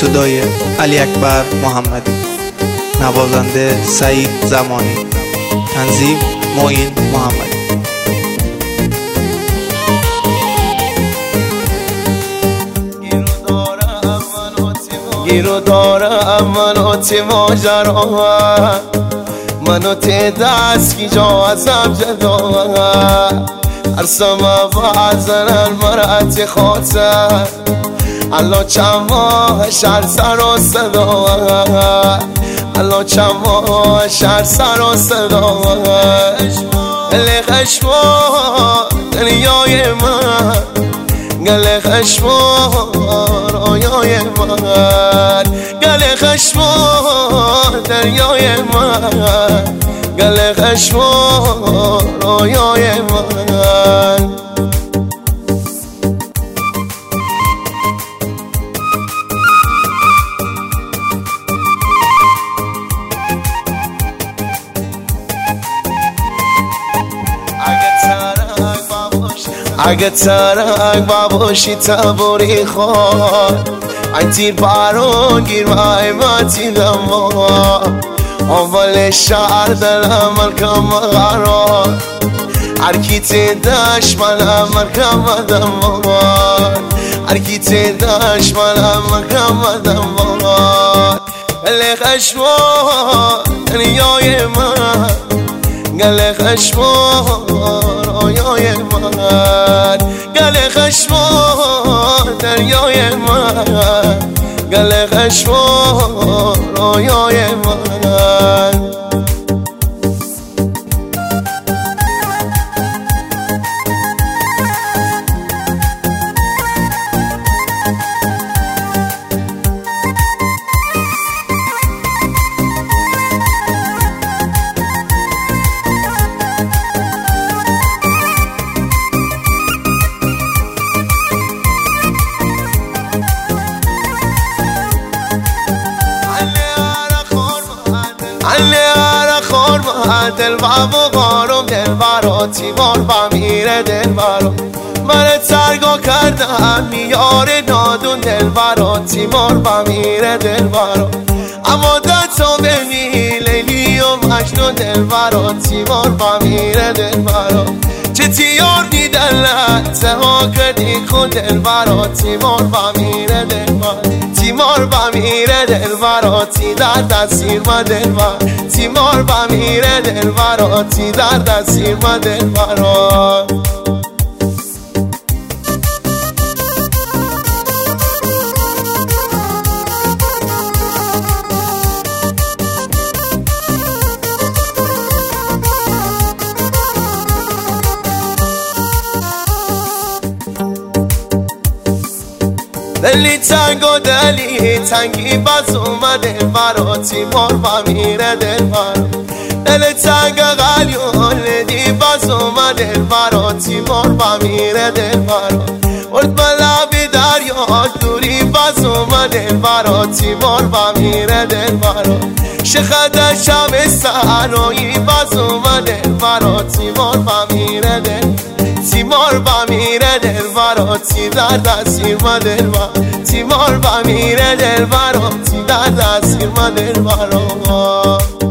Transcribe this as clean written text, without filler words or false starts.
صدای علی اکبر محمدی، نوازنده سعید زمانی، تنظیم معین محمدی. گیرو دارم منو تی ماجرا، منو تی دست کی جا ازم جدا، ارسم بعضن المرأة خاطر الله چند ماه شهر سر و صدا، الله چند ماه شهر سر و صدا، گل خشما دنیای من، گل خشما رویای من، گل خشما دریای من، گل خشما رویای من. اگه ترک باباشی تبوری خواد، این تیر بارون گیر مایمتی دما، اول شهر دلم ملکم قرار، هرکی تیدش منم ملکم دمار، هرکی تیدش منم ملکم دمار، گل خشما دنیای من، گل خشما رویای من، گل خشما دریای من، گل خشما رویای من. دل بابو قارم دل براتی مار بمیره دل برام، من ترگا کردم میار نادون دل براتی مار بمیره دل برام، اما دتا بینی لیلی و مجنون دل براتی مار بمیره دل برام، چه تیار دیدلت ها کردی خود دل براتی مار بمیره دل برام، تیمار بمیره دل براتی در دستیر ما دل برام، تیمار بمیره دل براتی در دستیر ما دل برام. دلی تنگ و دلی تنگی باز اومده براتی مار بمیره دل برام، دل تنگ قلیون دی باز اومده براتی مار بمیره دل برام، ورد بلابی دریا دوری باز اومده براتی مار بمیره دل برام، شخد شب سرایی باز اومده براتی مار بمیره دل، تیمار بمیره دل براتی در دستیر ما دل برام، تیمار بمیره دل براتی در دستیر ما دل برام.